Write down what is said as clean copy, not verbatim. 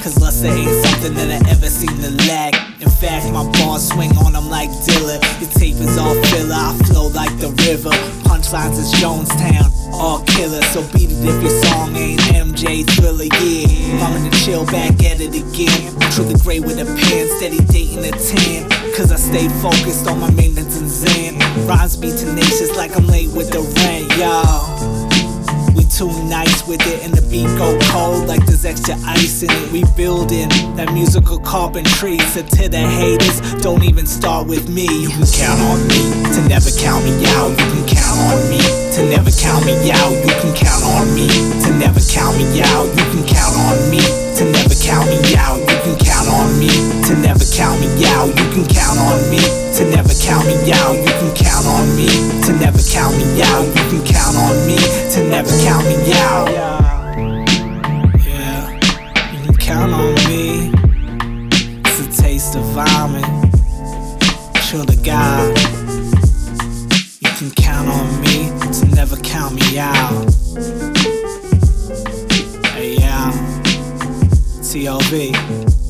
Cause luster ain't something that I ever seem to lack. In fact, my bars swing on them like Dilla. Your tape is all filler, I flow like the river. Punchlines is Jonestown, all killer. So beat it if your song ain't MJ Thriller, yeah. I'm gonna chill back at it again. Truly great with a pen, steady dating a 10. Cause I stay focused on my maintenance and zen. Rhymes be tenacious like I'm late with the rent, y'all. We too nice with it and the beat go cold like there's extra ice in it. We building that musical carpentry. So to the haters, don't even start with me. You can count on me to never count me out. You can count on me to never count me out. You can count on me to never count me out. You can count on me to never count me out. You can count on me to never count me out. You can count on me to never count me out. You can count on me to never count me out. You can count on me to never count me out. Yeah, you can count on me. It's a taste of vomit. Chill to God. You can count on me to never count me out. Hey, yeah. TLV.